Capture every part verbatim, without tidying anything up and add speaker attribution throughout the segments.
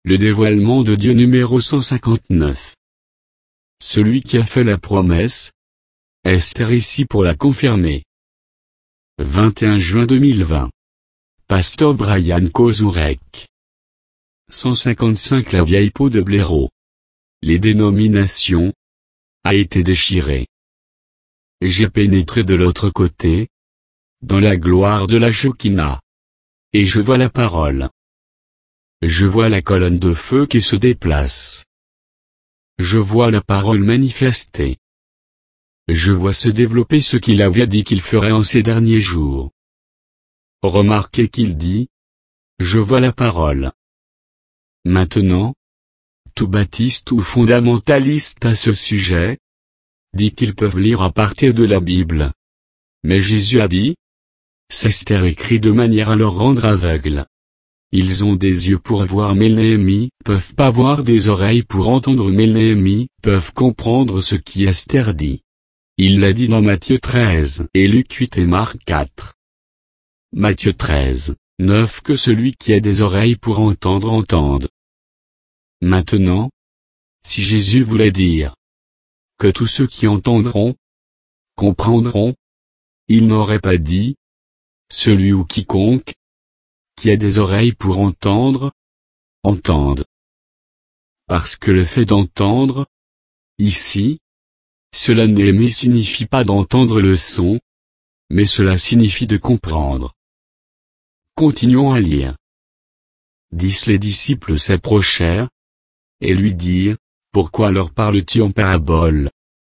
Speaker 1: Le dévoilement de Dieu numéro cent cinquante-neuf. Celui qui a fait la promesse. Esther ici pour la confirmer. vingt et un juin deux mille vingt. Pasteur Brian Kozurek. cent cinquante-cinq La vieille peau de blaireau. Les dénominations. A été déchirée. J'ai pénétré de l'autre côté. Dans la gloire de la Shekinah. Et je vois la parole. Je vois la colonne de feu qui se déplace. Je vois la parole manifestée. Je vois se développer ce qu'il avait dit qu'il ferait en ces derniers jours. Remarquez qu'il dit. Je vois la parole. Maintenant, tout baptiste ou fondamentaliste à ce sujet, dit qu'ils peuvent lire à partir de la Bible. Mais Jésus a dit. Esther écrit de manière à leur rendre aveugles. Ils ont des yeux pour voir mais Néhémie, peuvent pas voir, des oreilles pour entendre mais Néhémie, peuvent comprendre ce qui Esther dit. Il l'a dit dans Matthieu treize et Luc huit et Marc quatre. Matthieu treize, neuf Que celui qui a des oreilles pour entendre entende. Maintenant, si Jésus voulait dire que tous ceux qui entendront, comprendront, il n'aurait pas dit celui ou quiconque qui a des oreilles pour entendre, entende. Parce que le fait d'entendre, ici, cela ne signifie pas d'entendre le son, mais cela signifie de comprendre. Continuons à lire. Dix Les disciples s'approchèrent, et lui dirent, pourquoi leur parles-tu en parabole?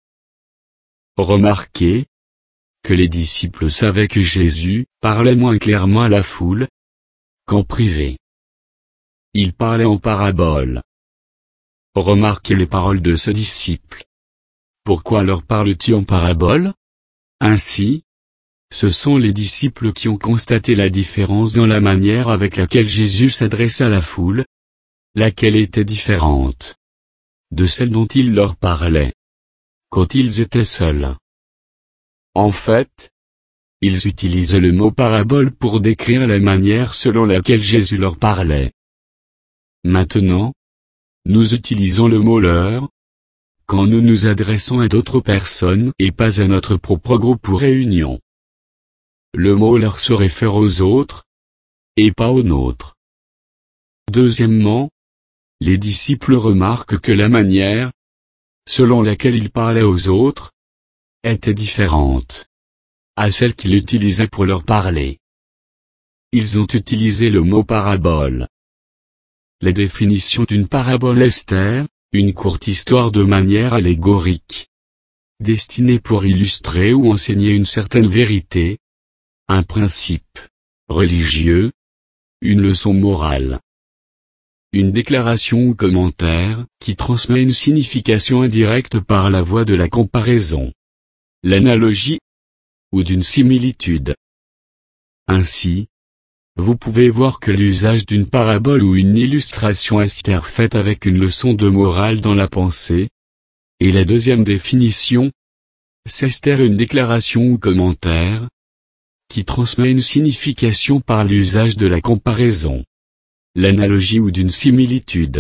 Speaker 1: Remarquez, que les disciples savaient que Jésus parlait moins clairement à la foule, qu'en privé. Il parlait en parabole. Remarquez les paroles de ce disciple. Pourquoi leur parles-tu en parabole? Ainsi, ce sont les disciples qui ont constaté la différence dans la manière avec laquelle Jésus s'adressait à la foule, laquelle était différente de celle dont il leur parlait quand ils étaient seuls. En fait, ils utilisaient le mot parabole pour décrire la manière selon laquelle Jésus leur parlait. Maintenant, nous utilisons le mot leur quand nous nous adressons à d'autres personnes et pas à notre propre groupe ou réunion. Le mot leur se réfère aux autres et pas aux nôtres. Deuxièmement, les disciples remarquent que la manière selon laquelle ils parlaient aux autres était différente à celle qu'il utilisait pour leur parler. Ils ont utilisé le mot parabole. La définition d'une parabole Esther, une courte histoire de manière allégorique, destinée pour illustrer ou enseigner une certaine vérité, un principe religieux, une leçon morale. Une déclaration ou commentaire, qui transmet une signification indirecte par la voie de la comparaison, l'analogie, ou d'une similitude. Ainsi, vous pouvez voir que l'usage d'une parabole ou une illustration Esther faite avec une leçon de morale dans la pensée. Et la deuxième définition, c'est Esther une déclaration ou commentaire, qui transmet une signification par l'usage de la comparaison, l'analogie ou d'une similitude.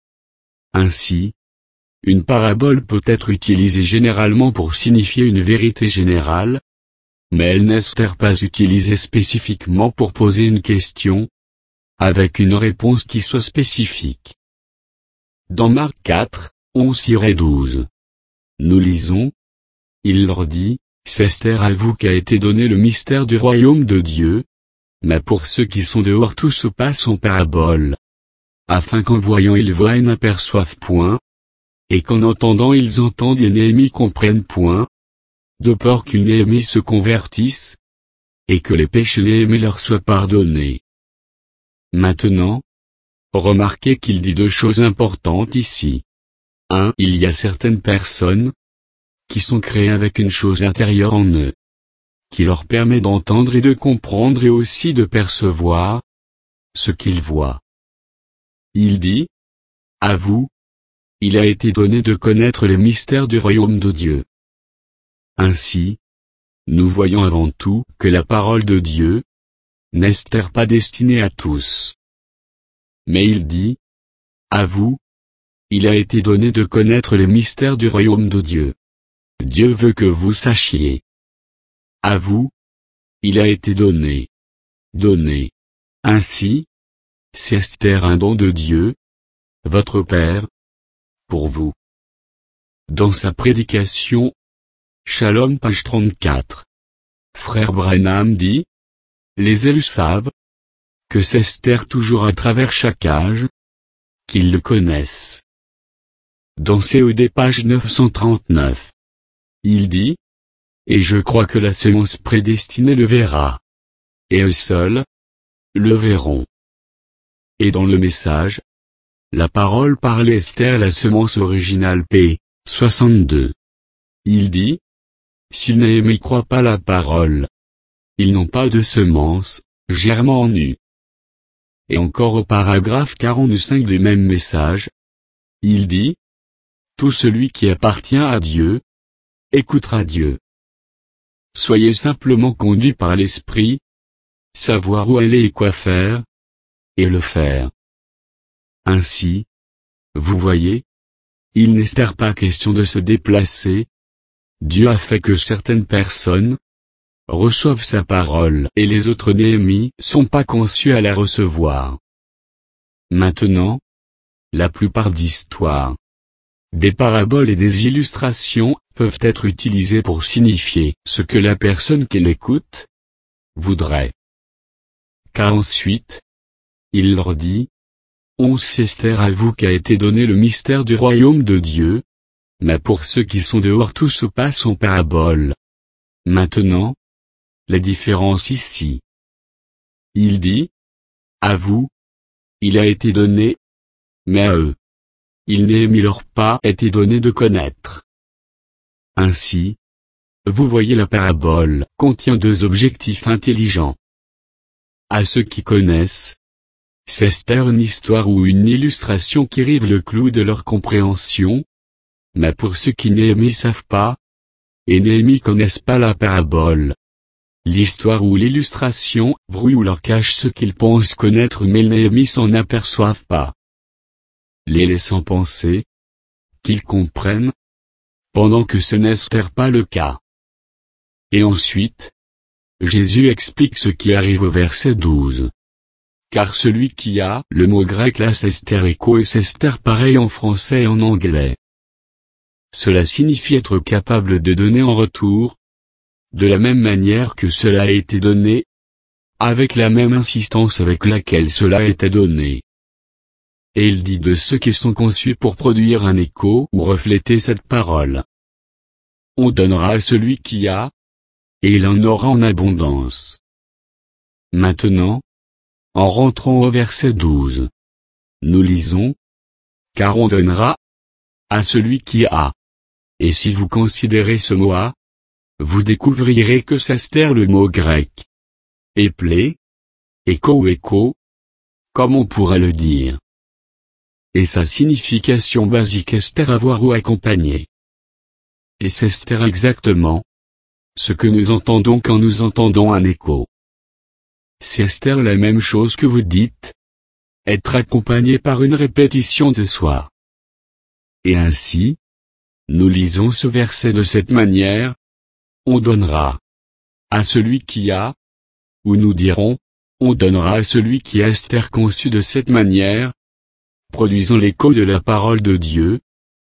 Speaker 1: Ainsi, une parabole peut être utilisée généralement pour signifier une vérité générale, mais elle n'est pas utilisée spécifiquement pour poser une question, avec une réponse qui soit spécifique. Dans Marc quatre, onze à douze, nous lisons, il leur dit, c'est Esther à vous qu'a été donné le mystère du royaume de Dieu, mais pour ceux qui sont dehors tout se passe en parabole, afin qu'en voyant ils voient et n'aperçoivent point, et qu'en entendant ils entendent et Néhémie comprennent point, de peur qu'une Néhémie se convertisse, et que les péchés Néhémie leur soient pardonnés. Maintenant, remarquez qu'il dit deux choses importantes ici. un Il y a certaines personnes qui sont créées avec une chose intérieure en eux, qui leur permet d'entendre et de comprendre et aussi de percevoir ce qu'ils voient. Il dit, à vous, il a été donné de connaître les mystères du royaume de Dieu. Ainsi, nous voyons avant tout que la parole de Dieu n'est pas destinée à tous. Mais il dit, À vous, il a été donné de connaître les mystères du royaume de Dieu. Dieu veut que vous sachiez. À vous, il a été donné. Donné. Ainsi, c'est Esther un don de Dieu, votre Père, pour vous. Dans sa prédication, Shalom page trente-quatre. Frère Branham dit, les élus savent, que c'est Esther toujours à travers chaque âge, qu'ils le connaissent. Dans C E D page neuf cent trente-neuf. Il dit, et je crois que la semence prédestinée le verra. Et eux seuls, le verront. Et dans le message, la parole parlait Esther la semence originale p. soixante-deux. Il dit, s'ils n'aiment croient pas la parole, ils n'ont pas de semence, germant nu. Et encore au paragraphe quarante-cinq du même message, il dit, tout celui qui appartient à Dieu, écoutera Dieu. Soyez simplement conduits par l'Esprit, savoir où aller et quoi faire, et le faire. Ainsi, vous voyez, il n'est pas question de se déplacer. Dieu a fait que certaines personnes reçoivent sa parole et les autres Néhémies sont pas conçus à la recevoir. Maintenant, la plupart d'histoires, des paraboles et des illustrations peuvent être utilisées pour signifier ce que la personne qui l'écoute voudrait. Car ensuite, il leur dit, on Esther à vous qu'a été donné le mystère du royaume de Dieu, mais pour ceux qui sont dehors tout se passe en parabole. Maintenant, la différence ici. Il dit, à vous, il a été donné, mais à eux, il n'est leur pas été donné de connaître. Ainsi, vous voyez la parabole contient deux objectifs intelligents. À ceux qui connaissent, c'est Esther une histoire ou une illustration qui rive le clou de leur compréhension, mais pour ceux qui Néhémie savent pas, et Néhémie connaissent pas la parabole, l'histoire ou l'illustration brouille ou leur cache ce qu'ils pensent connaître mais Néhémie s'en aperçoivent pas. Les laissant penser qu'ils comprennent, pendant que ce n'est pas le cas. Et ensuite, Jésus explique ce qui arrive au verset douze. Car celui qui a le mot grec là c'est stérico et c'est Esther pareil en français et en anglais. Cela signifie être capable de donner en retour, de la même manière que cela a été donné, avec la même insistance avec laquelle cela a été donné. Et il dit de ceux qui sont conçus pour produire un écho ou refléter cette parole. On donnera à celui qui a, et il en aura en abondance. Maintenant, en rentrant au verset douze, nous lisons, car on donnera à celui qui a. Et si vous considérez ce mot a, vous découvrirez que c'est Esther le mot grec. Éplé, écho ou écho, comme on pourrait le dire. Et sa signification basique Esther avoir ou accompagner. Et c'est Esther exactement ce que nous entendons quand nous entendons un écho. C'est Esther la même chose que vous dites, être accompagné par une répétition de soi. Et ainsi, nous lisons ce verset de cette manière, on donnera à celui qui a, ou nous dirons, on donnera à celui qui a Esther conçu de cette manière, produisant l'écho de la parole de Dieu.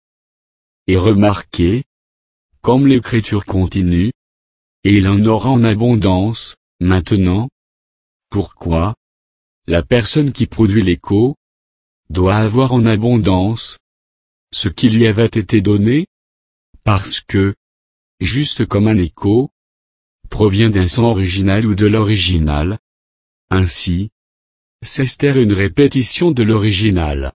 Speaker 1: Et remarquez, comme l'écriture continue, et il en aura en abondance, maintenant. Pourquoi? La personne qui produit l'écho doit avoir en abondance ce qui lui avait été donné, parce que, juste comme un écho provient d'un son original ou de l'original, ainsi, c'est Esther une répétition de l'original.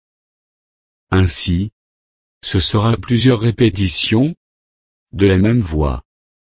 Speaker 1: Ainsi, ce sera plusieurs répétitions de la même voix.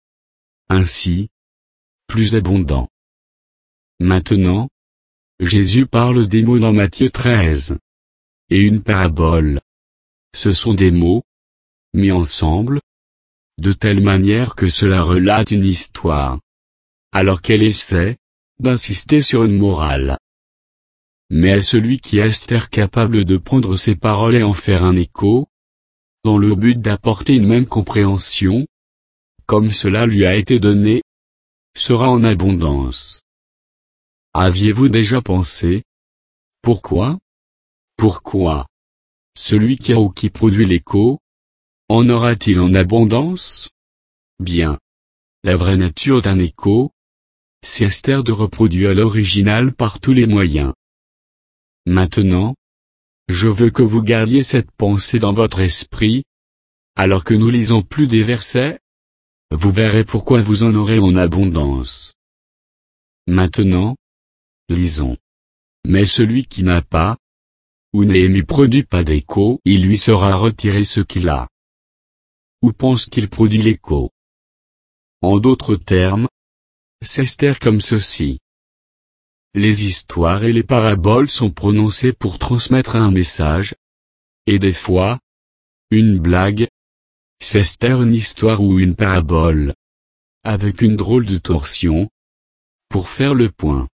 Speaker 1: Ainsi, plus abondant. Maintenant, Jésus parle des mots dans Matthieu treize. Et une parabole. Ce sont des mots, mis ensemble, de telle manière que cela relate une histoire. Alors qu'elle essaie d'insister sur une morale. mais à celui qui est Esther capable de prendre ces paroles et en faire un écho, dans le but d'apporter une même compréhension, comme cela lui a été donné, sera en abondance. Aviez-vous déjà pensé? Pourquoi? Pourquoi? Celui qui a ou qui produit l'écho, en aura-t-il en abondance? Bien. La vraie nature d'un écho, c'est Esther de reproduire l'original par tous les moyens. Maintenant, je veux que vous gardiez cette pensée dans votre esprit, alors que nous lisons plus des versets, vous verrez pourquoi vous en aurez en abondance. Maintenant, lisons. Mais celui qui n'a pas, ou Néhémie produit pas d'écho, il lui sera retiré ce qu'il a. Ou pense qu'il produit l'écho. En d'autres termes, c'est Esther comme ceci. Les histoires et les paraboles sont prononcées pour transmettre un message, et des fois, une blague, c'est Esther une histoire ou une parabole, avec une drôle de torsion, pour faire le point.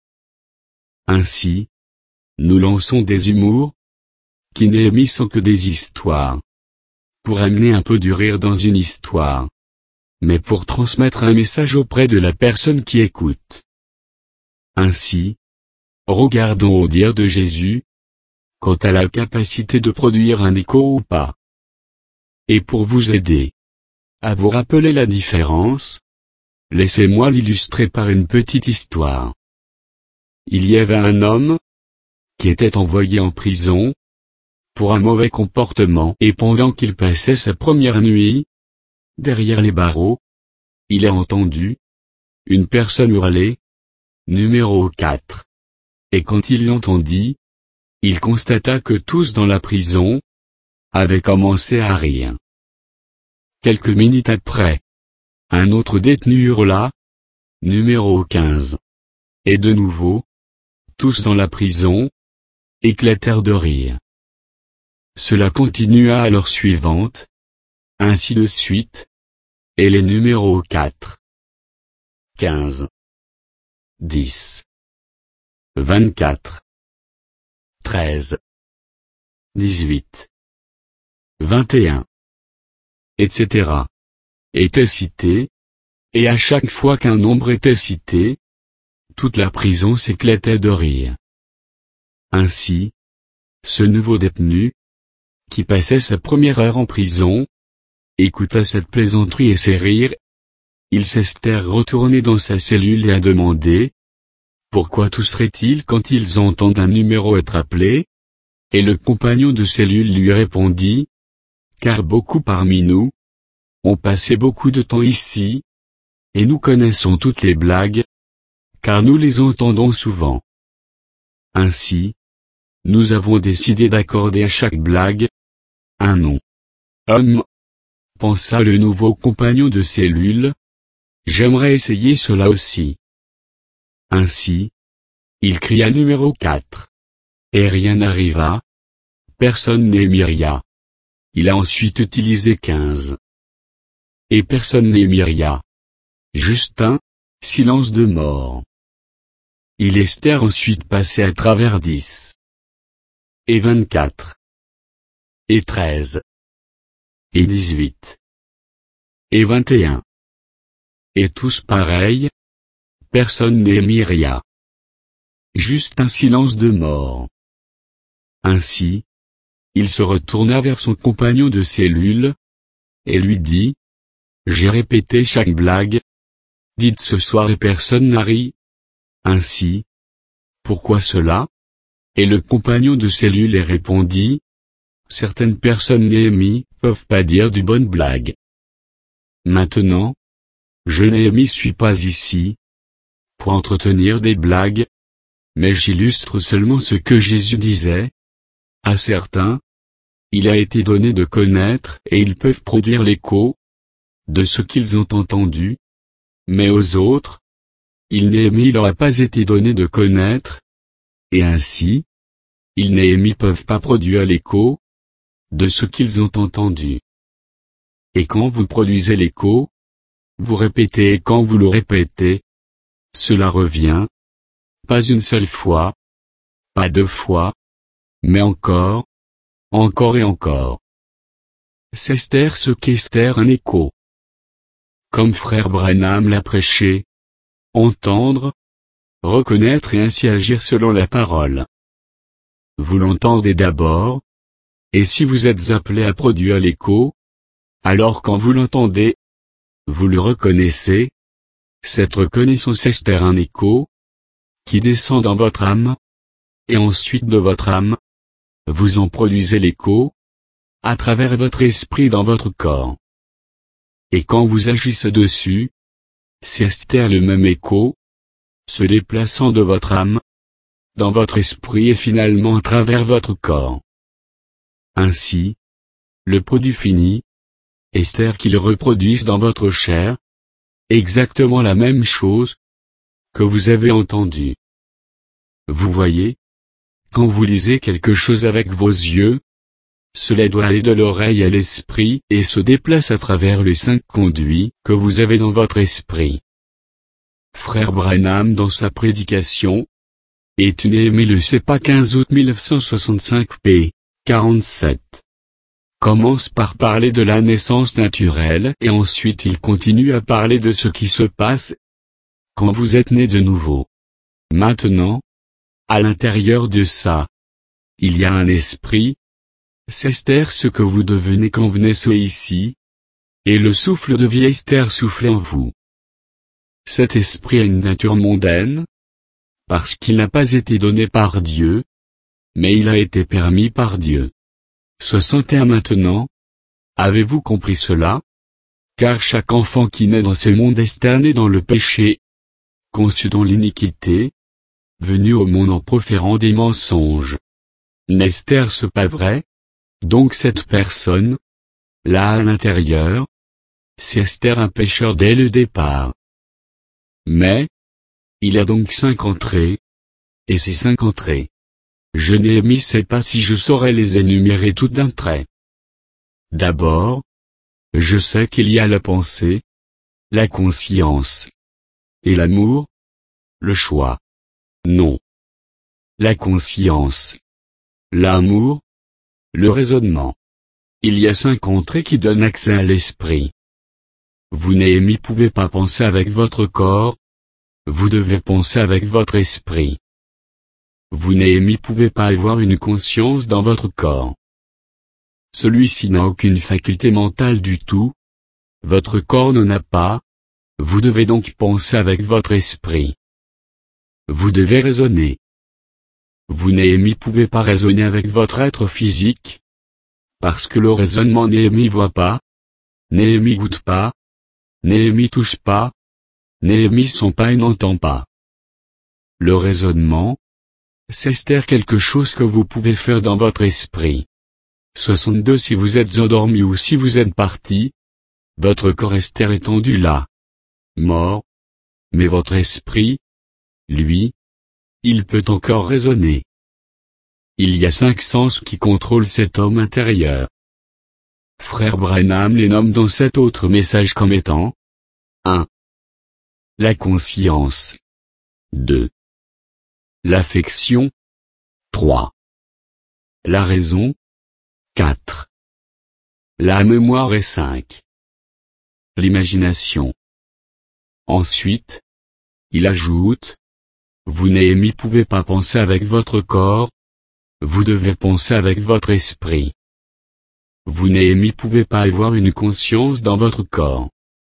Speaker 1: Ainsi, nous lançons des humours, qui Néhémie sont que des histoires, pour amener un peu du rire dans une histoire, mais pour transmettre un message auprès de la personne qui écoute. Ainsi, regardons au dire de Jésus, quant à la capacité de produire un écho ou pas. Et pour vous aider à vous rappeler la différence, laissez-moi l'illustrer par une petite histoire. Il y avait un homme qui était envoyé en prison pour un mauvais comportement, et pendant qu'il passait sa première nuit derrière les barreaux, il a entendu une personne hurler « Numéro quatre ». Et quand il l'entendit, il constata que tous dans la prison avaient commencé à rire. Quelques minutes après, un autre détenu hurla « Numéro quinze ». Et de nouveau, tous dans la prison éclatèrent de rire. Cela continua à l'heure suivante, ainsi de suite, et les numéros quatre, quinze, dix, vingt-quatre, treize, dix-huit, vingt et un, et cetera étaient cités, et à chaque fois qu'un nombre était cité, toute la prison s'éclatait de rire. Ainsi, ce nouveau détenu, qui passait sa première heure en prison, écouta cette plaisanterie et ces rires. Il s'était retourné dans sa cellule et a demandé « Pourquoi tousseraient-ils quand ils entendent un numéro être appelé ?» Et le compagnon de cellule lui répondit « Car beaucoup parmi nous ont passé beaucoup de temps ici, et nous connaissons toutes les blagues, car nous les entendons souvent. Ainsi, nous avons décidé d'accorder à chaque blague un nom. Homme, pensa le nouveau compagnon de cellule, j'aimerais essayer cela aussi. Ainsi, il cria numéro quatre. Et rien n'arriva. Personne n'émit rien. Il a ensuite utilisé quinze. Et personne n'émit rien. Juste un silence de mort. Il était ensuite passé à travers dix. Et vingt-quatre. Et treize. Et dix-huit. Et vingt et un. Et tous pareils. Personne n'émit rien. Juste un silence de mort. Ainsi, il se retourna vers son compagnon de cellule, et lui dit, j'ai répété chaque blague. Dites ce soir et personne n'a ri. Ainsi. Pourquoi cela? Et le compagnon de cellule et répondit, certaines personnes Néhémie peuvent pas dire du bonne blague. Maintenant, je Néhémie suis pas ici pour entretenir des blagues, mais j'illustre seulement ce que Jésus disait. À certains, il a été donné de connaître et ils peuvent produire l'écho de ce qu'ils ont entendu, mais aux autres, il Néhémie leur a pas été donné de connaître, et ainsi, ils Néhémie peuvent pas produire l'écho de ce qu'ils ont entendu. Et quand vous produisez l'écho, vous répétez et quand vous le répétez, cela revient, pas une seule fois, pas deux fois, mais encore, encore et encore. S'Esther ce qu'Esther un écho. Comme frère Branham l'a prêché. Entendre, reconnaître et ainsi agir selon la parole. Vous l'entendez d'abord, et si vous êtes appelé à produire l'écho, alors quand vous l'entendez, vous le reconnaissez. Cette reconnaissance Esther un écho, qui descend dans votre âme, et ensuite de votre âme, vous en produisez l'écho, à travers votre esprit dans votre corps. Et quand vous agissez dessus, c'est Esther le même écho, se déplaçant de votre âme, dans votre esprit et finalement à travers votre corps. Ainsi, le produit fini, Esther qu'il reproduise dans votre chair, exactement la même chose, que vous avez entendu. Vous voyez, quand vous lisez quelque chose avec vos yeux, cela doit aller de l'oreille à l'esprit et se déplace à travers les cinq conduits que vous avez dans votre esprit. Frère Branham dans sa prédication, est né le C E P A quinze août mille neuf cent soixante-cinq p. quarante-sept. Commence par parler de la naissance naturelle et ensuite il continue à parler de ce qui se passe quand vous êtes né de nouveau. Maintenant, à l'intérieur de ça, il y a un esprit, c'est Esther ce que vous devenez quand vous naissez ici, et le souffle de vie Esther souffle en vous. Cet esprit a une nature mondaine, parce qu'il n'a pas été donné par Dieu, mais il a été permis par Dieu. soixante et un Maintenant, avez-vous compris cela? Car chaque enfant qui naît dans ce monde est né dans le péché, conçu dans l'iniquité, venu au monde en proférant des mensonges. N'est-ce pas vrai? Donc cette personne, là à l'intérieur, c'est Esther un pécheur dès le départ. Mais, il a donc cinq entrées, et ces cinq entrées, je ne sais pas si je saurais les énumérer toutes d'un trait. D'abord, je sais qu'il y a la pensée, la conscience, et l'amour, le choix. Non. La conscience, l'amour, le raisonnement. Il y a cinq entrées qui donnent accès à l'esprit. Vous ne pouvez pas penser avec votre corps, vous devez penser avec votre esprit. Vous ne pouvez pas avoir une conscience dans votre corps. Celui-ci n'a aucune faculté mentale du tout. Votre corps n'en a pas. Vous devez donc penser avec votre esprit. Vous devez raisonner. Vous ne pouvez pas raisonner avec votre être physique. Parce que le raisonnement ne voit pas, ne goûte pas, ne touche pas, ne sent pas et n'entend pas. Le raisonnement, c'est Esther quelque chose que vous pouvez faire dans votre esprit. soixante-deux Si vous êtes endormi ou si vous êtes parti, votre corps Esther étendu là, mort, mais votre esprit, lui, il peut encore raisonner. Il y a cinq sens qui contrôlent cet homme intérieur. Frère Branham les nomme dans cet autre message comme étant un. La conscience. deux. L'affection. trois. La raison. quatre. La mémoire et cinq. L'imagination. Ensuite, il ajoute, vous ne pouvez pas penser avec votre corps, vous devez penser avec votre esprit. Vous ne pouvez pas avoir une conscience dans votre corps.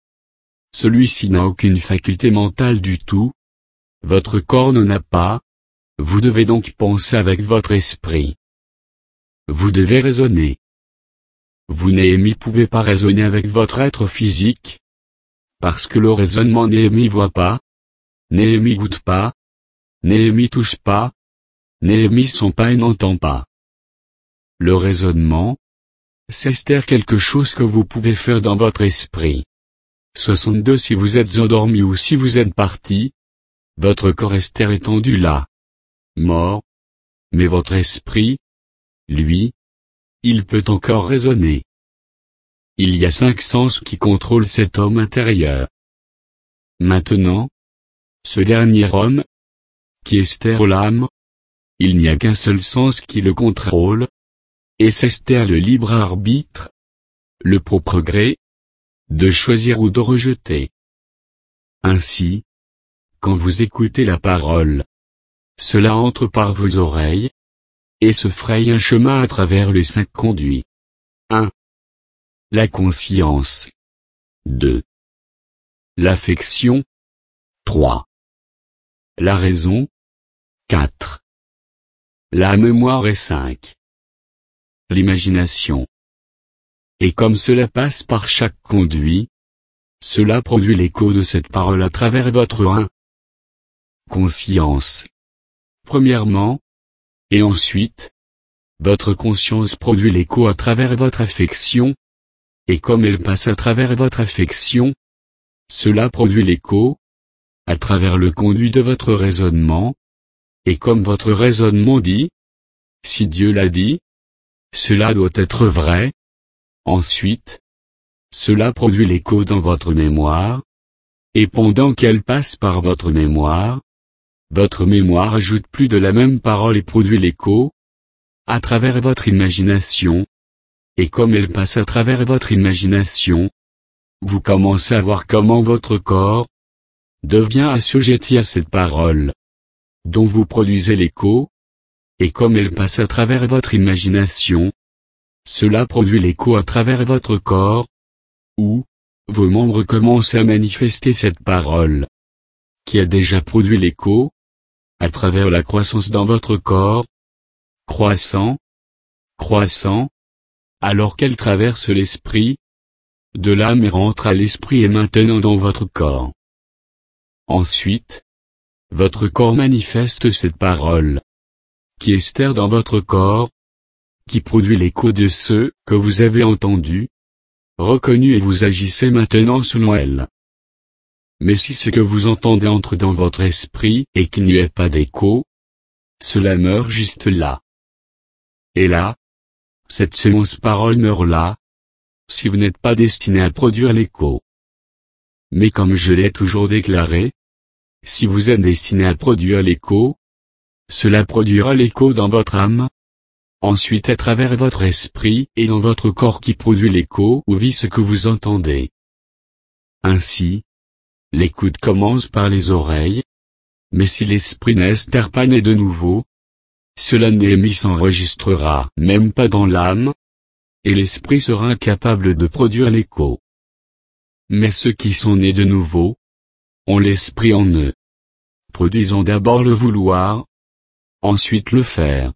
Speaker 1: Celui-ci n'a aucune faculté mentale du tout. Votre corps n'en a pas. Vous devez donc penser avec votre esprit. Vous devez raisonner. Vous ne pouvez pas raisonner avec votre être physique. Parce que le raisonnement ne voit pas, ne goûte pas, ne touche pas, ne sent pas et n'entend pas. Le raisonnement, c'est Esther quelque chose que vous pouvez faire dans votre esprit. soixante-deux Si vous êtes endormi ou si vous êtes parti, votre corps Esther étendu là, mort, mais votre esprit, lui, il peut encore raisonner. Il y a cinq sens qui contrôlent cet homme intérieur. Maintenant, ce dernier homme, qui est Esther l'âme, il n'y a qu'un seul sens qui le contrôle. Et Esther le libre arbitre, le propre gré, de choisir ou de rejeter. Ainsi, quand vous écoutez la parole, cela entre par vos oreilles, et se fraye un chemin à travers les cinq conduits. un. La conscience. deux. L'affection. trois. La raison. quatre. La mémoire et cinq. L'imagination. Et comme cela passe par chaque conduit, cela produit l'écho de cette parole à travers votre un. Conscience. Premièrement, et ensuite, votre conscience produit l'écho à travers votre affection, et comme elle passe à travers votre affection, cela produit l'écho, à travers le conduit de votre raisonnement, et comme votre raisonnement dit, si Dieu l'a dit, cela doit être vrai. Ensuite, cela produit l'écho dans votre mémoire, et pendant qu'elle passe par votre mémoire, votre mémoire ajoute plus de la même parole et produit l'écho, à travers votre imagination, et comme elle passe à travers votre imagination, vous commencez à voir comment votre corps devient assujetti à cette parole, dont vous produisez l'écho, et comme elle passe à travers votre imagination, cela produit l'écho à travers votre corps, où vos membres commencent à manifester cette parole, qui a déjà produit l'écho, à travers la croissance dans votre corps, croissant, croissant, alors qu'elle traverse l'esprit, de l'âme et rentre à l'esprit et maintenant dans votre corps. Ensuite, votre corps manifeste cette parole, qui Esther dans votre corps, qui produit l'écho de ce que vous avez entendu, reconnu et vous agissez maintenant selon elle. Mais si ce que vous entendez entre dans votre esprit et qu'il n'y ait pas d'écho, cela meurt juste là. Et là, cette semence parole meurt là, si vous n'êtes pas destiné à produire l'écho. Mais comme je l'ai toujours déclaré, si vous êtes destiné à produire l'écho, cela produira l'écho dans votre âme, ensuite à travers votre esprit et dans votre corps qui produit l'écho ou vit ce que vous entendez. Ainsi, l'écoute commence par les oreilles, mais si l'esprit n'Esther pas né de nouveau, cela Néhémie s'enregistrera même pas dans l'âme, et l'esprit sera incapable de produire l'écho. Mais ceux qui sont nés de nouveau, ont l'esprit en eux, produisant d'abord le vouloir, ensuite le faire.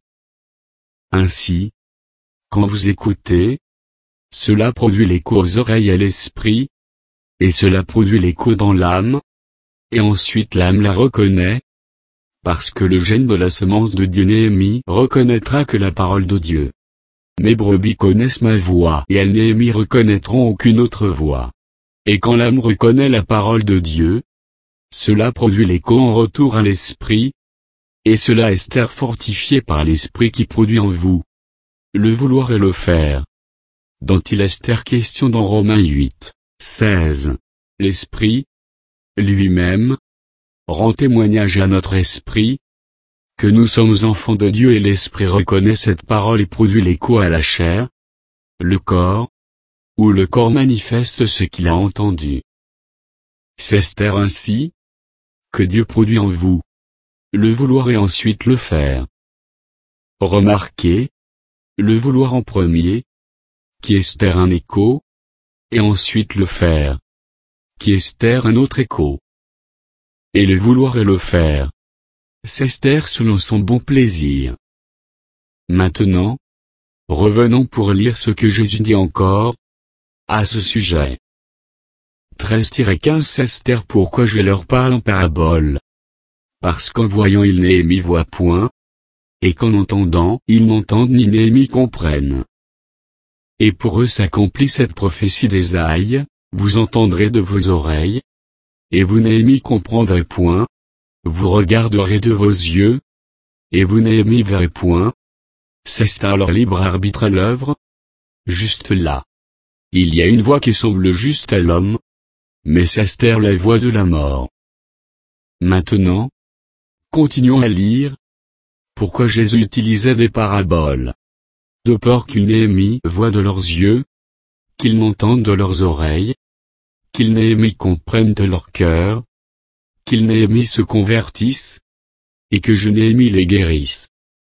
Speaker 1: Ainsi, quand vous écoutez, cela produit l'écho aux oreilles et à l'esprit, et cela produit l'écho dans l'âme, et ensuite l'âme la reconnaît, parce que le gène de la semence de Dieu Néhémie reconnaîtra que la parole de Dieu. Mes brebis connaissent ma voix et elles Néhémie reconnaîtront aucune autre voix. Et quand l'âme reconnaît la parole de Dieu, cela produit l'écho en retour à l'esprit, et cela Esther fortifié par l'esprit qui produit en vous le vouloir et le faire. Dont il Esther question dans Romains huit, seize. L'esprit, lui-même, rend témoignage à notre esprit, que nous sommes enfants de Dieu et l'esprit reconnaît cette parole et produit l'écho à la chair, le corps, où le corps manifeste ce qu'il a entendu. C'est Esther ainsi, que Dieu produit en vous le vouloir et ensuite le faire. Remarquez, le vouloir en premier, qui Esther un écho, et ensuite le faire, qui Esther un autre écho. Et le vouloir et le faire, c'est Esther selon son bon plaisir. Maintenant, revenons pour lire ce que Jésus dit encore à ce sujet. treize quinze Esther pourquoi je leur parle en parabole. Parce qu'en voyant ils Néhémie voient point, et qu'en entendant ils n'entendent ni Néhémie comprennent. Et pour eux s'accomplit cette prophétie d'Ésaïe, vous entendrez de vos oreilles, et vous Néhémie comprendrez point, vous regarderez de vos yeux, et vous Néhémie verrez point. C'est alors libre arbitre à l'œuvre. Juste là. Il y a une voix qui semble juste à l'homme, mais c'est Esther la voix de la mort. Maintenant, continuons à lire. pourquoi Jésus utilisait des paraboles. De peur qu'ils Néhémie voient de leurs yeux, qu'ils n'entendent de leurs oreilles, qu'ils Néhémie comprennent de leur cœur, qu'ils Néhémie se convertissent, et que je Néhémie les guérisse.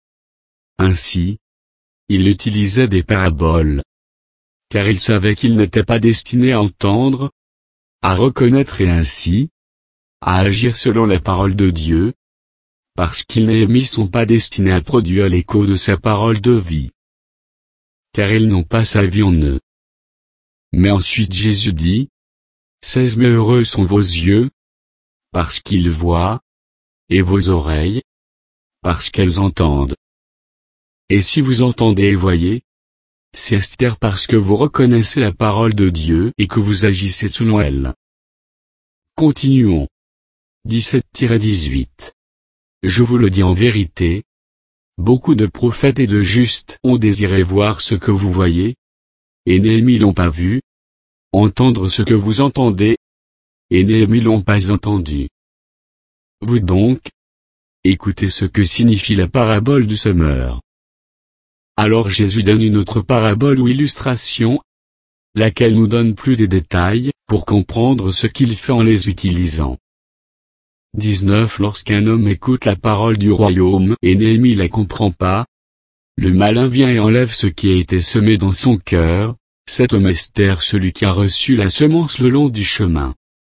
Speaker 1: Ainsi, il utilisait des paraboles, car il savait qu'ils n'étaient pas destinés à entendre, à reconnaître et ainsi, à agir selon la parole de Dieu, parce qu'ils Néhémie sont pas destinés à produire l'écho de sa parole de vie, car ils n'ont pas sa vie en eux. Mais ensuite Jésus dit, seize mais heureux sont vos yeux, parce qu'ils voient, et vos oreilles, parce qu'elles entendent. Et si vous entendez et voyez, c'est Esther parce que vous reconnaissez la parole de Dieu et que vous agissez selon elle. Continuons. dix-sept dix-huit. Je vous le dis en vérité, beaucoup de prophètes et de justes ont désiré voir ce que vous voyez, et Néhémie l'ont pas vu, entendre ce que vous entendez, et Néhémie l'ont pas entendu. Vous donc, écoutez ce que signifie la parabole du semeur. Alors Jésus donne une autre parabole ou illustration, laquelle nous donne plus des détails, pour comprendre ce qu'il fait en les utilisant. dix-neuf Lorsqu'un homme écoute la parole du royaume et Néhémie la comprend pas, le malin vient et enlève ce qui a été semé dans son cœur, cet homme Esther celui qui a reçu la semence le long du chemin.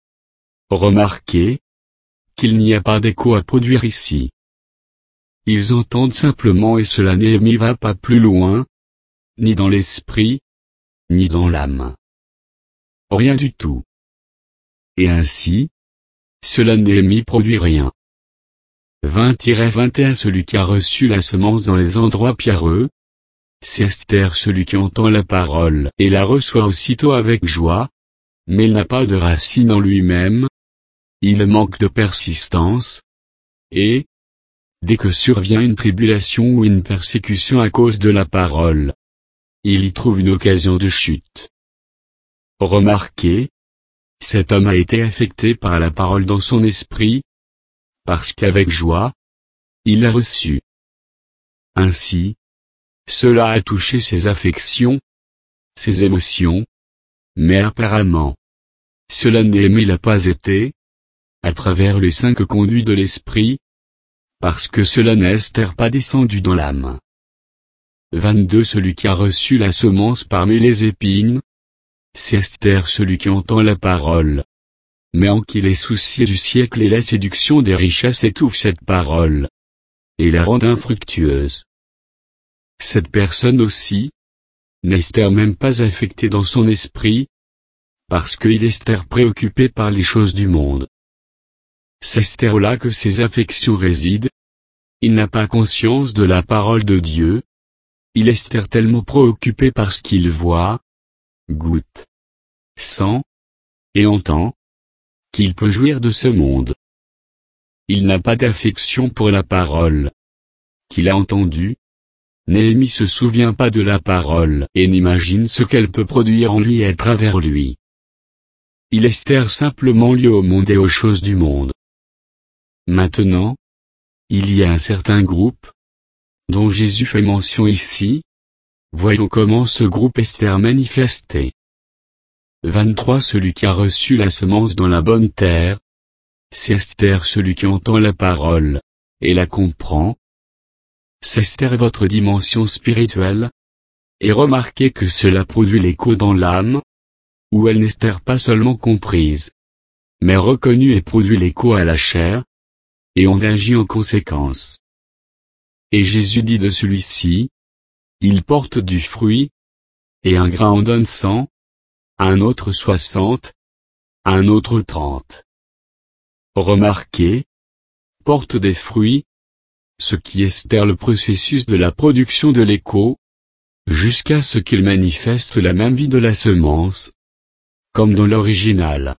Speaker 1: Remarquez qu'il n'y a pas d'écho à produire ici. Ils entendent simplement et cela Néhémie va pas plus loin, ni dans l'esprit, ni dans l'âme. Rien du tout. Et ainsi, cela Néhémie produit rien. vingt vingt et un Celui qui a reçu la semence dans les endroits pierreux, c'est Esther celui qui entend la parole et la reçoit aussitôt avec joie, mais il n'a pas de racine en lui-même, il manque de persistance, et, dès que survient une tribulation ou une persécution à cause de la parole, il y trouve une occasion de chute. Remarquez, cet homme a été affecté par la parole dans son esprit, parce qu'avec joie, il l'a reçu. Ainsi, cela a touché ses affections, ses émotions, mais apparemment, cela Néhémie l'a pas été, à travers les cinq conduits de l'esprit, parce que cela n'est Esther pas descendu dans l'âme. vingt-deux Celui qui a reçu la semence parmi les épines, c'est Esther celui qui entend la parole, mais en qui les soucis du siècle et la séduction des richesses étouffent cette parole, et la rendent infructueuse. Cette personne aussi, n'est Esther même pas affectée dans son esprit, parce qu'il est Esther préoccupé par les choses du monde. C'est Esther là que ses affections résident, il n'a pas conscience de la parole de Dieu, il est Esther tellement préoccupé par ce qu'il voit, goûte, sent, et entend, qu'il peut jouir de ce monde. Il n'a pas d'affection pour la parole qu'il a entendue. Néhémie se souvient pas de la parole et n'imagine ce qu'elle peut produire en lui et à travers lui. Il est Esther simplement lié au monde et aux choses du monde. Maintenant, il y a un certain groupe, dont Jésus fait mention ici. Voyons comment ce groupe Esther manifesté. vingt-trois Celui qui a reçu la semence dans la bonne terre, c'est Esther celui qui entend la parole, et la comprend. C'est Esther votre dimension spirituelle, et remarquez que cela produit l'écho dans l'âme, où elle n'est Esther pas seulement comprise, mais reconnue et produit l'écho à la chair, et on agit en conséquence. Et Jésus dit de celui-ci, il porte du fruit, et un grain en donne cent, un autre soixante, un autre trente. Remarquez, porte des fruits, ce qui estère le processus de la production de l'écho, jusqu'à ce qu'il manifeste la même vie de la semence, comme dans l'original.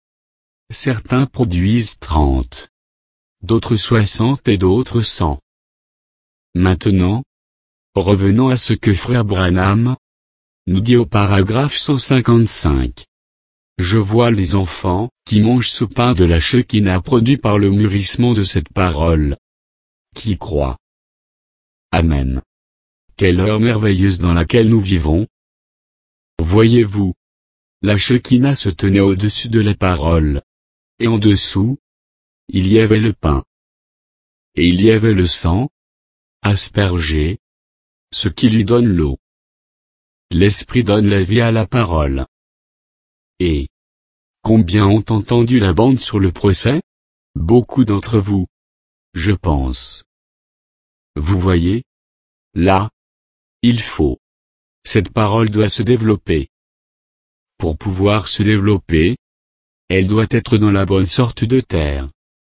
Speaker 1: Certains produisent trente, d'autres soixante et d'autres cent. Maintenant, revenons à ce que frère Branham nous dit au paragraphe cent cinquante-cinq. Je vois les enfants qui mangent ce pain de la Shekinah produit par le mûrissement de cette parole. Qui croit Amen. Quelle heure merveilleuse dans laquelle nous vivons. Voyez-vous, la Shekinah se tenait au-dessus de la parole. Et en dessous, il y avait le pain. Et il y avait le sang, aspergé, ce qui lui donne l'eau. L'Esprit donne la vie à la parole. Et combien ont entendu la bande sur le procès? Beaucoup d'entre vous, je pense. Vous voyez? Là, il faut. Cette parole doit se développer. Pour pouvoir se développer, elle doit être dans la bonne sorte de terre.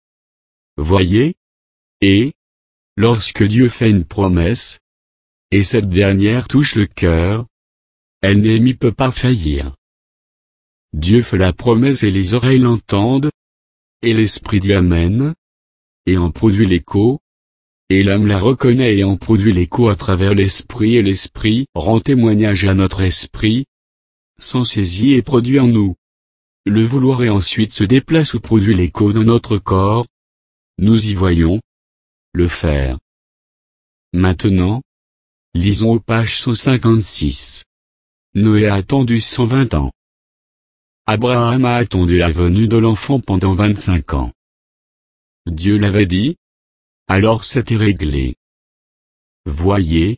Speaker 1: Voyez? Et, lorsque Dieu fait une promesse, et cette dernière touche le cœur, elle n'y peut pas faillir. Dieu fait la promesse et les oreilles l'entendent, et l'esprit dit Amen, et en produit l'écho, et l'âme la reconnaît et en produit l'écho à travers l'esprit et l'esprit rend témoignage à notre esprit, s'en saisit et produit en nous. Le vouloir et ensuite se déplace ou produit l'écho dans notre corps. Nous y voyons le faire. Maintenant, lisons aux pages cent cinquante-six. Noé a attendu cent vingt ans. Abraham a attendu la venue de l'enfant pendant vingt-cinq ans. Dieu l'avait dit, alors c'était réglé. Voyez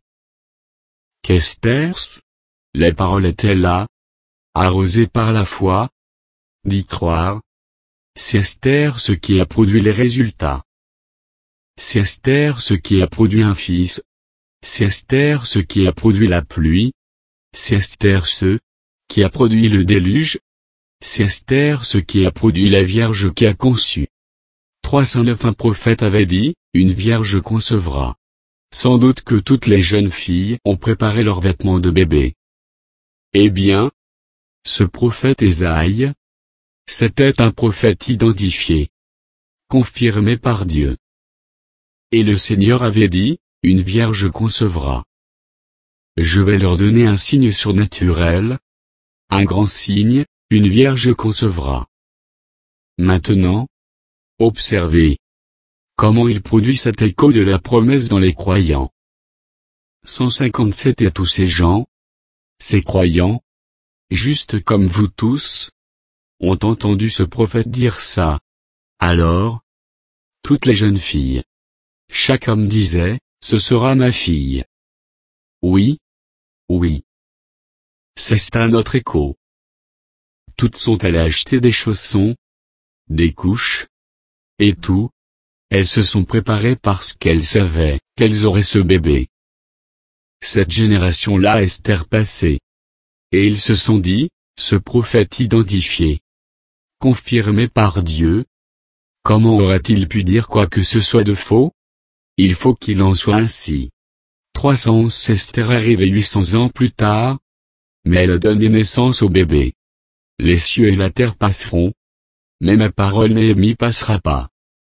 Speaker 1: qu'Esther, la parole était là, arrosée par la foi, d'y croire. C'est Esther ce qui a produit les résultats. C'est Esther ce qui a produit un fils. C'est Esther ce qui a produit la pluie. C'est Esther ce qui a produit le déluge. C'est Esther ce qui a produit la Vierge qui a conçu. trois cent neuf Un prophète avait dit, une Vierge concevra. Sans doute que toutes les jeunes filles ont préparé leurs vêtements de bébé. Eh bien, ce prophète Ésaïe, c'était un prophète identifié, confirmé par Dieu. Et le Seigneur avait dit, une Vierge concevra. Je vais leur donner un signe surnaturel, un grand signe, une Vierge concevra. Maintenant, observez comment il produit cet écho de la promesse dans les croyants. cent cinquante-sept Et tous ces gens, ces croyants, juste comme vous tous, ont entendu ce prophète dire ça. Alors, toutes les jeunes filles, chaque homme disait, ce sera ma fille. Oui, oui. C'est ça notre écho. Toutes sont allées acheter des chaussons, des couches, et tout. Elles se sont préparées parce qu'elles savaient qu'elles auraient ce bébé. Cette génération-là est passée. Et ils se sont dit, ce prophète identifié, confirmé par Dieu, comment aurait-il pu dire quoi que ce soit de faux? Il faut qu'il en soit ainsi. trois cent onze Esther arrivait huit cents ans plus tard, mais elle a donné naissance au bébé. Les cieux et la terre passeront, mais ma parole Néhémie passera pas.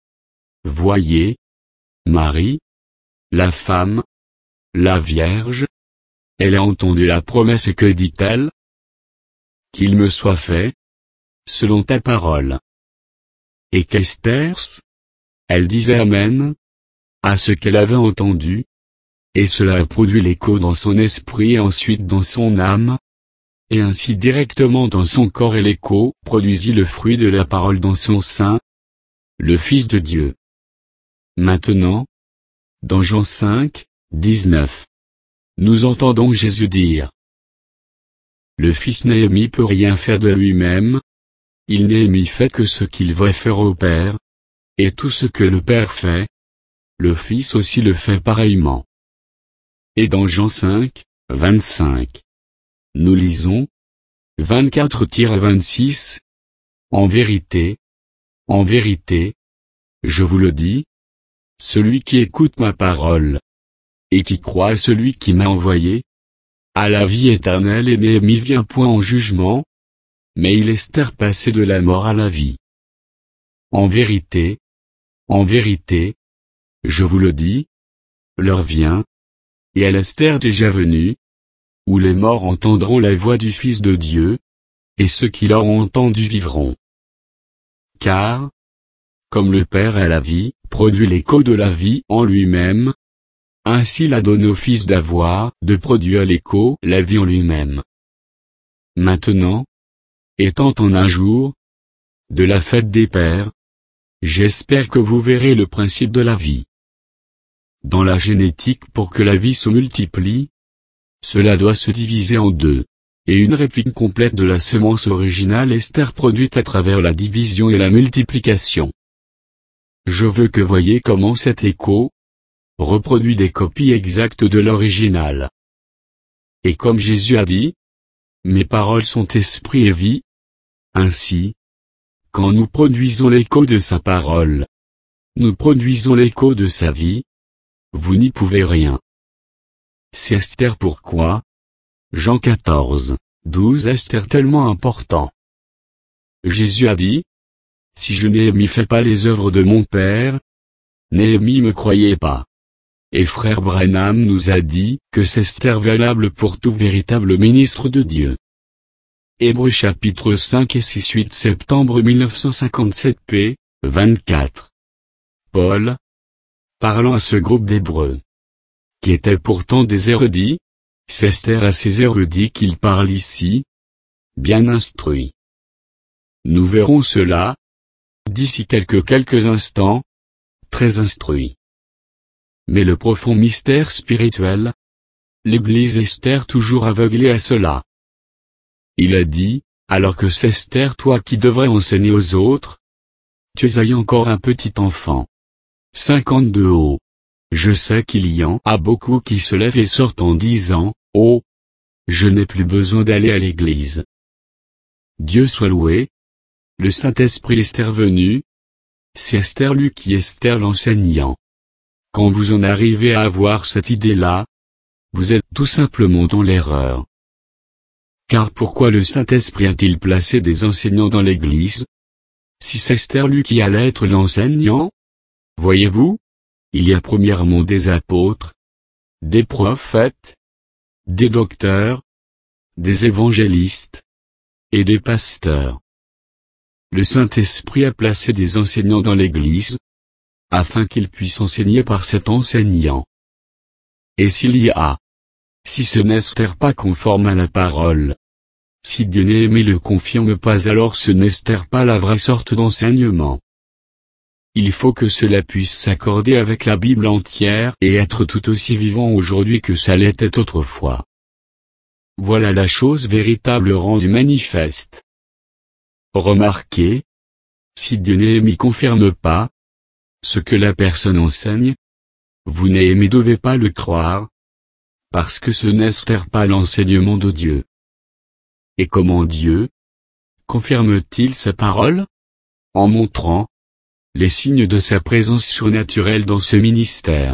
Speaker 1: Voyez, Marie, la femme, la Vierge, elle a entendu la promesse et que dit-elle? Qu'il me soit fait, selon ta parole. Et qu'Esther, elle disait Amen, à ce qu'elle avait entendu, et cela a produit l'écho dans son esprit et ensuite dans son âme, et ainsi directement dans son corps et l'écho produisit le fruit de la parole dans son sein, le Fils de Dieu. Maintenant, dans Jean cinq, dix-neuf, nous entendons Jésus dire, le Fils Néhémie peut rien faire de lui-même, il Néhémie fait que ce qu'il va faire au Père, et tout ce que le Père fait, le Fils aussi le fait pareillement. Et dans Jean cinq, vingt-cinq, nous lisons, vingt-quatre à vingt-six, en vérité, en vérité, je vous le dis, celui qui écoute ma parole, et qui croit à celui qui m'a envoyé, a la vie éternelle et Néhémie vient point en jugement, mais il est passé de la mort à la vie. En vérité, en vérité, je vous le dis, l'heure vient, et elle est déjà venue, où les morts entendront la voix du Fils de Dieu, et ceux qui l'auront entendu vivront. Car, comme le Père a la vie, produit l'écho de la vie en lui-même, ainsi la donne au Fils d'avoir, de produire l'écho, la vie en lui-même. Maintenant, étant en un jour de la fête des pères, j'espère que vous verrez le principe de la vie. Dans la génétique, pour que la vie se multiplie, cela doit se diviser en deux, et une réplique complète de la semence originale Esther produite à travers la division et la multiplication. Je veux que voyez comment cet écho reproduit des copies exactes de l'original. Et comme Jésus a dit, mes paroles sont esprit et vie. Ainsi, quand nous produisons l'écho de sa parole, nous produisons l'écho de sa vie. Vous n'y pouvez rien. C'est Esther pourquoi Jean quatorze, douze Esther tellement important. Jésus a dit, si je Néhémie fais pas les œuvres de mon Père, Néhémie me croyait pas. Et frère Branham nous a dit que c'est Esther valable pour tout véritable ministre de Dieu. Hébreux chapitre cinq et six huit septembre mille neuf cent cinquante-sept p. vingt-quatre. Paul, parlant à ce groupe d'Hébreux, qui étaient pourtant des érudits, c'est Esther à ces érudits qu'il parle ici, bien instruits. Nous verrons cela, d'ici quelques quelques instants, très instruits. Mais le profond mystère spirituel, l'Église Esther toujours aveuglée à cela. Il a dit, alors que c'est Esther toi qui devrais enseigner aux autres, tu es encore un petit enfant. cinquante-deux haut. Je sais qu'il y en a beaucoup qui se lèvent et sortent en disant, oh, je n'ai plus besoin d'aller à l'église. Dieu soit loué. Le Saint-Esprit est venu. C'est Esther lui qui est Esther l'enseignant. Quand vous en arrivez à avoir cette idée-là, vous êtes tout simplement dans l'erreur. Car pourquoi le Saint-Esprit a-t-il placé des enseignants dans l'église? Si c'est Esther lui qui allait être l'enseignant? Voyez-vous, il y a premièrement des apôtres, des prophètes, des docteurs, des évangélistes, et des pasteurs. Le Saint-Esprit a placé des enseignants dans l'Église, afin qu'ils puissent enseigner par cet enseignant. Et s'il y a, si ce n'est pas conforme à la parole, si Dieu Néhémie le confirme pas, alors ce n'est pas la vraie sorte d'enseignement. Il faut que cela puisse s'accorder avec la Bible entière et être tout aussi vivant aujourd'hui que ça l'était autrefois. Voilà la chose véritable rendue manifeste. Remarquez, si Dieu Néhémie confirme pas ce que la personne enseigne, vous Néhémie devez pas le croire, parce que ce n'est pas l'enseignement de Dieu. Et comment Dieu confirme-t-il sa parole? En montrant les signes de sa présence surnaturelle dans ce ministère.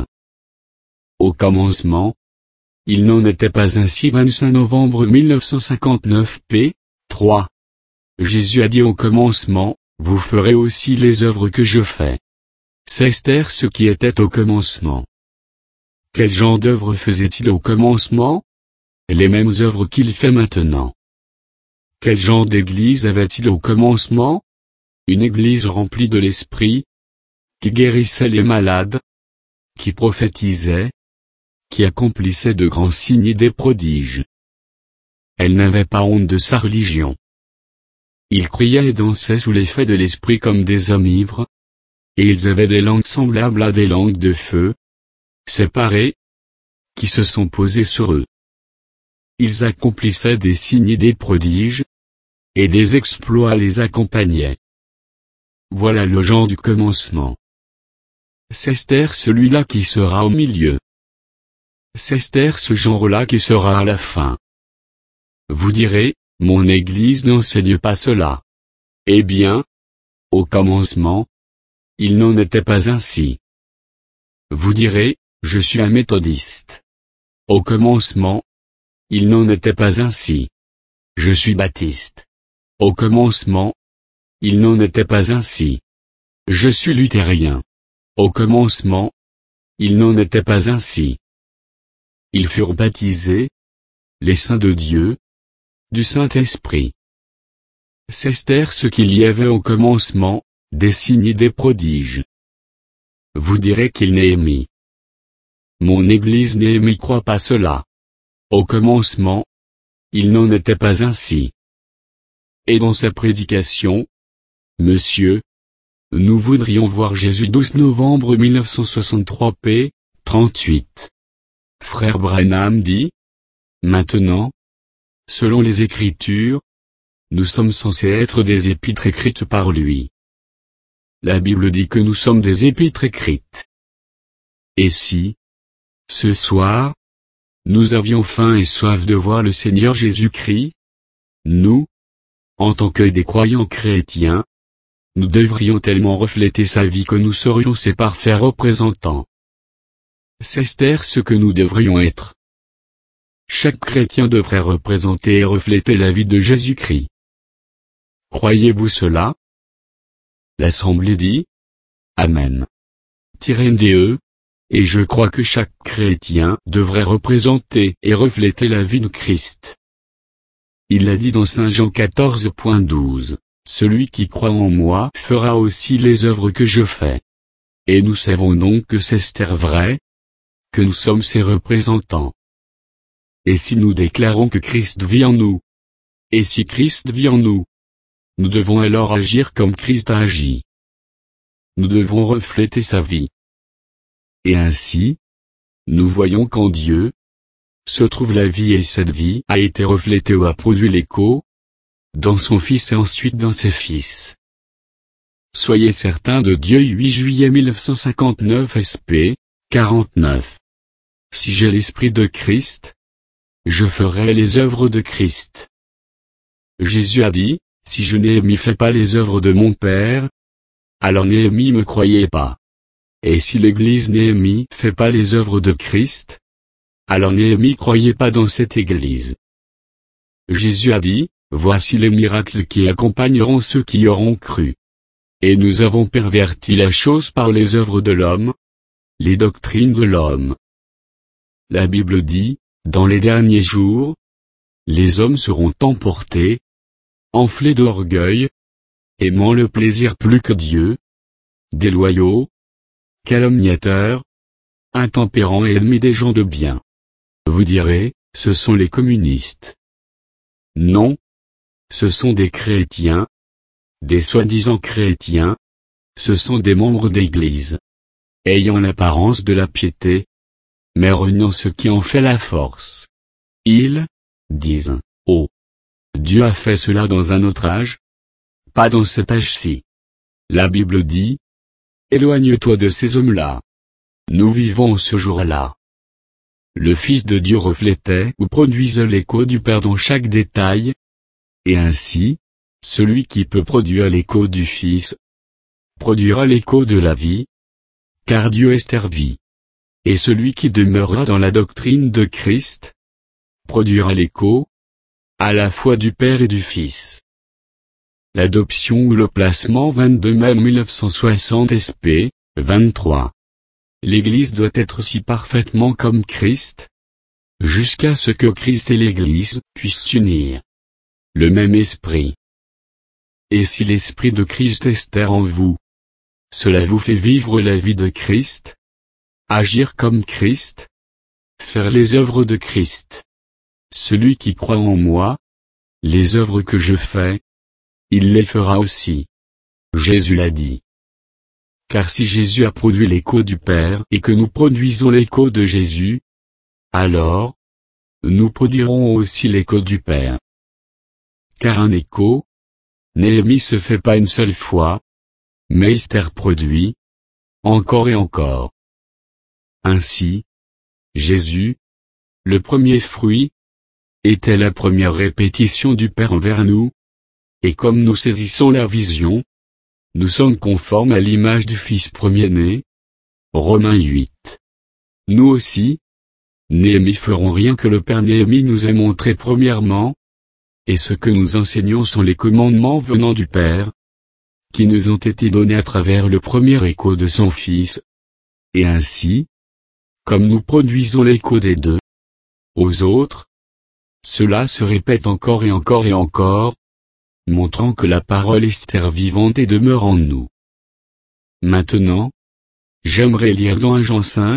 Speaker 1: Au commencement, il n'en était pas ainsi. Vingt-cinq novembre mille neuf cent cinquante-neuf p. trois. Jésus a dit au commencement, vous ferez aussi les œuvres que je fais. C'est Esther ce qui était au commencement. Quel genre d'œuvres faisait-il au commencement? Les mêmes œuvres qu'il fait maintenant. Quel genre d'église avait-il au commencement? Une église remplie de l'Esprit, qui guérissait les malades, qui prophétisait, qui accomplissait de grands signes et des prodiges. Elle n'avait pas honte de sa religion. Ils criaient et dansaient sous l'effet de l'Esprit comme des hommes ivres, et ils avaient des langues semblables à des langues de feu, séparées, qui se sont posées sur eux. Ils accomplissaient des signes et des prodiges, et des exploits les accompagnaient. Voilà le genre du commencement. C'est Esther celui-là qui sera au milieu. C'est Esther ce genre-là qui sera à la fin. Vous direz, mon église n'enseigne pas cela. Eh bien, au commencement, il n'en était pas ainsi. Vous direz, je suis un méthodiste. Au commencement, il n'en était pas ainsi. Je suis baptiste. Au commencement, il n'en était pas ainsi. Je suis luthérien. Au commencement, il n'en était pas ainsi. Ils furent baptisés, les saints de Dieu, du Saint-Esprit. C'est Esther ce qu'il y avait au commencement, des signes et des prodiges. Vous direz qu'il Néhémie Mon Église Néhémie croit pas cela. Au commencement, il n'en était pas ainsi. Et dans sa prédication, Monsieur, nous voudrions voir Jésus douze novembre mille neuf cent soixante-trois p. trente-huit. Frère Branham dit, maintenant, selon les Écritures, nous sommes censés être des épîtres écrites par lui. La Bible dit que nous sommes des épîtres écrites. Et si, ce soir, nous avions faim et soif de voir le Seigneur Jésus-Christ, nous, en tant que des croyants chrétiens, nous devrions tellement refléter sa vie que nous serions ses parfaits représentants. C'est ce que nous devrions être. Chaque chrétien devrait représenter et refléter la vie de Jésus-Christ. Croyez-vous cela? L'Assemblée dit, Amen. N D E, et je crois que chaque chrétien devrait représenter et refléter la vie de Christ. Il a dit dans Saint Jean quatorze point douze, celui qui croit en moi fera aussi les œuvres que je fais. Et nous savons donc que c'est vrai, que nous sommes ses représentants. Et si nous déclarons que Christ vit en nous, et si Christ vit en nous, nous devons alors agir comme Christ a agi. Nous devons refléter sa vie. Et ainsi, nous voyons qu'en Dieu se trouve la vie et cette vie a été reflétée ou a produit l'écho dans son Fils et ensuite dans ses fils. Soyez certains de Dieu. huit juillet mille neuf cent cinquante-neuf S P, quarante-neuf. Si j'ai l'esprit de Christ, je ferai les œuvres de Christ. Jésus a dit, si je Néhémie fais pas les œuvres de mon Père, alors Néhémie me croyait pas. Et si l'église Néhémie fait pas les œuvres de Christ, alors Néhémie croyait pas dans cette église. Jésus a dit, voici les miracles qui accompagneront ceux qui y auront cru. Et nous avons perverti la chose par les œuvres de l'homme, les doctrines de l'homme. La Bible dit, dans les derniers jours, les hommes seront emportés, enflés d'orgueil, aimant le plaisir plus que Dieu, déloyaux, calomniateurs, intempérants et ennemis des gens de bien. Vous direz, ce sont les communistes. Non. Ce sont des chrétiens, des soi-disant chrétiens, ce sont des membres d'église, ayant l'apparence de la piété, mais reniant ce qui en fait la force. Ils disent, oh, Dieu a fait cela dans un autre âge, pas dans cet âge-ci. La Bible dit, éloigne-toi de ces hommes-là. Nous vivons ce jour-là. Le Fils de Dieu reflétait ou produisait l'écho du Père dans chaque détail, et ainsi, celui qui peut produire l'écho du Fils, produira l'écho de la vie, car Dieu est leur vie. Et celui qui demeurera dans la doctrine de Christ, produira l'écho, à la fois du Père et du Fils. L'adoption ou le placement vingt-deux mai mille neuf cent soixante S P, vingt-trois. L'Église doit être si parfaitement comme Christ, jusqu'à ce que Christ et l'Église puissent s'unir. Le même esprit. Et si l'esprit de Christ est en vous, cela vous fait vivre la vie de Christ, agir comme Christ, faire les œuvres de Christ. Celui qui croit en moi, les œuvres que je fais, il les fera aussi. Jésus l'a dit. Car si Jésus a produit l'écho du Père et que nous produisons l'écho de Jésus, alors, nous produirons aussi l'écho du Père. Car un écho, Néhémie se fait pas une seule fois, mais il se reproduit, encore et encore. Ainsi, Jésus, le premier fruit, était la première répétition du Père envers nous, et comme nous saisissons la vision, nous sommes conformes à l'image du Fils premier-né. Romains huit. Nous aussi, Néhémie ferons rien que le Père Néhémie nous a montré premièrement, et ce que nous enseignons sont les commandements venant du Père, qui nous ont été donnés à travers le premier écho de son Fils. Et ainsi, comme nous produisons l'écho des deux aux autres, cela se répète encore et encore et encore, montrant que la parole est vivante et demeure en nous. Maintenant, j'aimerais lire dans un Jean cinq,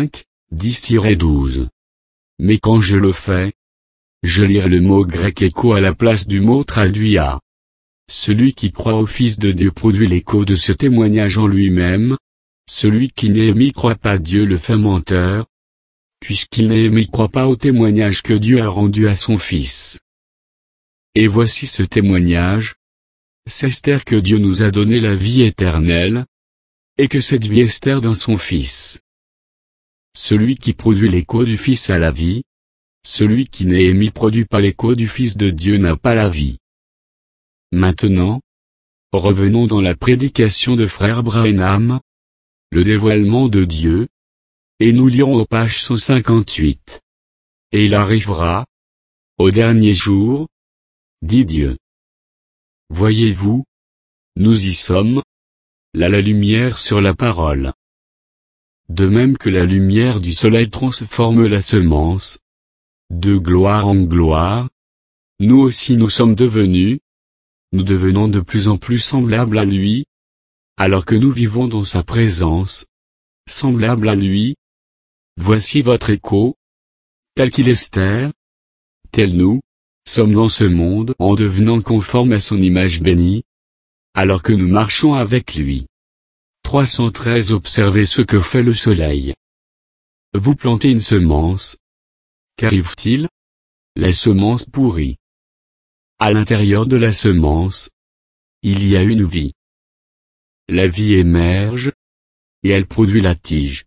Speaker 1: dix douze. Mais quand je le fais, je lirai le mot grec écho à la place du mot traduit à. Celui qui croit au Fils de Dieu produit l'écho de ce témoignage en lui-même. Celui qui n'aime croit pas Dieu le fait menteur, puisqu'il n'aime croit pas au témoignage que Dieu a rendu à son Fils. Et voici ce témoignage. C'est que Dieu nous a donné la vie éternelle, et que cette vie est dans son Fils. Celui qui produit l'écho du Fils a la vie, celui qui n'aime produit pas l'écho du Fils de Dieu n'a pas la vie. Maintenant, revenons dans la prédication de frère Branham, le dévoilement de Dieu, et nous lirons aux pages cent cinquante-huit. Et il arrivera, au dernier jour, dit Dieu. Voyez-vous, nous y sommes, là la lumière sur la parole. De même que la lumière du soleil transforme la semence, de gloire en gloire, nous aussi nous sommes devenus, nous devenons de plus en plus semblables à lui, alors que nous vivons dans sa présence, semblables à lui. Voici votre écho, tel qu'il est, tel nous, sommes dans ce monde en devenant conformes à son image bénie, alors que nous marchons avec lui. trois cent treize Observez ce que fait le soleil. Vous plantez une semence. Qu'arrive-t-il? La semence pourrit. À l'intérieur de la semence, il y a une vie. La vie émerge, et elle produit la tige.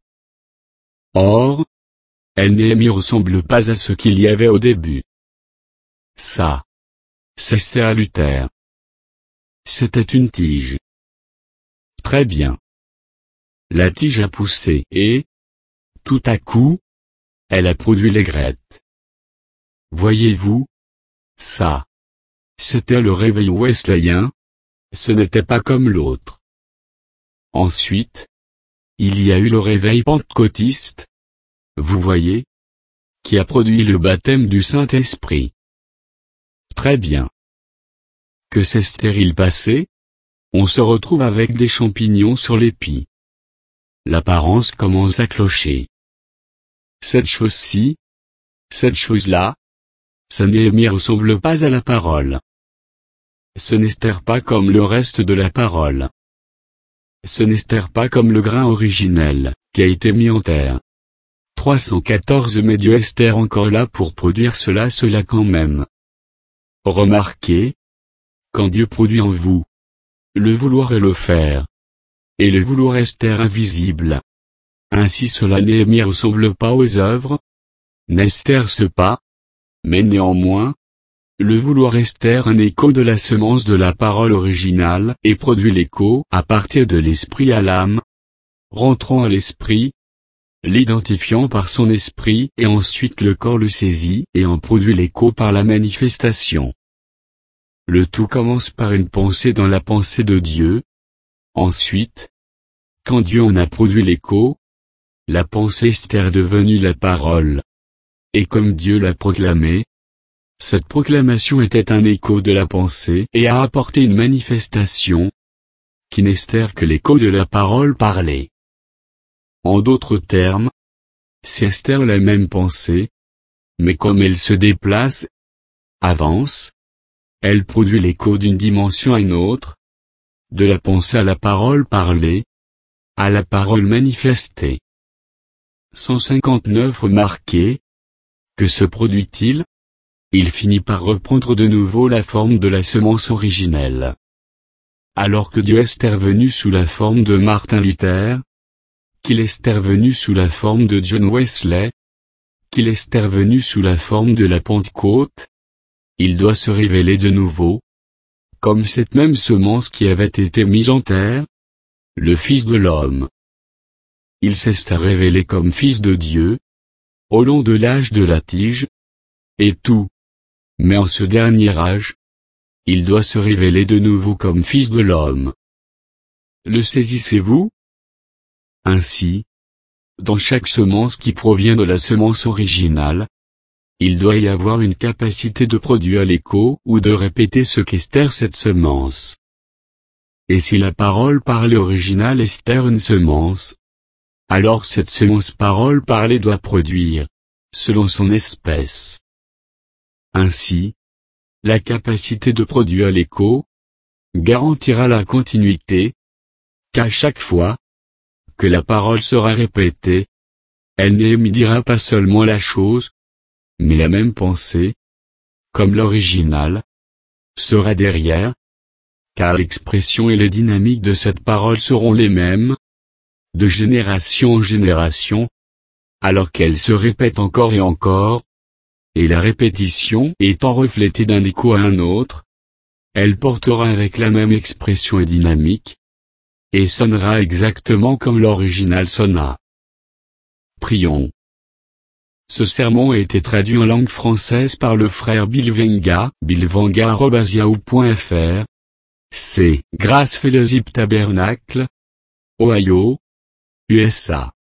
Speaker 1: Or, elle n'y ressemble pas à ce qu'il y avait au début. Ça, c'est à Luther. C'était une tige. Très bien. La tige a poussé et, tout à coup, elle a produit les graines. Voyez-vous, ça, c'était le réveil wesleyen, ce n'était pas comme l'autre. Ensuite, il y a eu le réveil pentecôtiste, vous voyez, qui a produit le baptême du Saint-Esprit. Très bien. Que s'est-il passé? On se retrouve avec des champignons sur l'épi. L'apparence commence à clocher. Cette chose-ci, cette chose-là, ça ne ressemble pas à la parole. Ce n'est pas comme le reste de la parole. Ce n'est pas comme le grain originel, qui a été mis en terre. trois cent quatorze Mais Dieu est encore là pour produire cela cela quand même. Remarquez, quand Dieu produit en vous, le vouloir et le faire, et le vouloir est invisible. Ainsi cela ne ressemble pas aux œuvres, n'est-ce pas? Mais néanmoins, le vouloir est un écho de la semence de la parole originale et produit l'écho à partir de l'esprit à l'âme, rentrant à l'esprit, l'identifiant par son esprit et ensuite le corps le saisit et en produit l'écho par la manifestation. Le tout commence par une pensée dans la pensée de Dieu. Ensuite, quand Dieu en a produit l'écho, la pensée est devenue la parole. Et comme Dieu l'a proclamé, cette proclamation était un écho de la pensée et a apporté une manifestation, qui n'est que l'écho de la parole parlée. En d'autres termes, c'est la même pensée, mais comme elle se déplace, avance, elle produit l'écho d'une dimension à une autre, de la pensée à la parole parlée, à la parole manifestée. cent cinquante-neuf Remarquez, que se produit-il? Il finit par reprendre de nouveau la forme de la semence originelle. Alors que Dieu est revenu sous la forme de Martin Luther, qu'il est revenu sous la forme de John Wesley, qu'il est revenu sous la forme de la Pentecôte, il doit se révéler de nouveau, comme cette même semence qui avait été mise en terre, le Fils de l'homme. Il s'est révélé comme Fils de Dieu, au long de l'âge de la tige, et tout. Mais en ce dernier âge, il doit se révéler de nouveau comme Fils de l'homme. Le saisissez-vous? Ainsi, dans chaque semence qui provient de la semence originale, il doit y avoir une capacité de produire l'écho ou de répéter ce qu'est cette semence. Et si la parole parlée originale est une semence, alors cette sémence parole parlée doit produire, selon son espèce. Ainsi, la capacité de produire l'écho garantira la continuité, qu'à chaque fois que la parole sera répétée, elle n'émudira pas seulement la chose, mais la même pensée, comme l'original, sera derrière, car l'expression et les dynamiques de cette parole seront les mêmes, de génération en génération, alors qu'elle se répète encore et encore, et la répétition étant reflétée d'un écho à un autre, elle portera avec la même expression et dynamique, et sonnera exactement comme l'original sonna. Prions. Ce sermon a été traduit en langue française par le frère Bill Venga, billvenga arobase yahoo point fr. C'est Grace Fellowship Tabernacle, Ohio, U S A.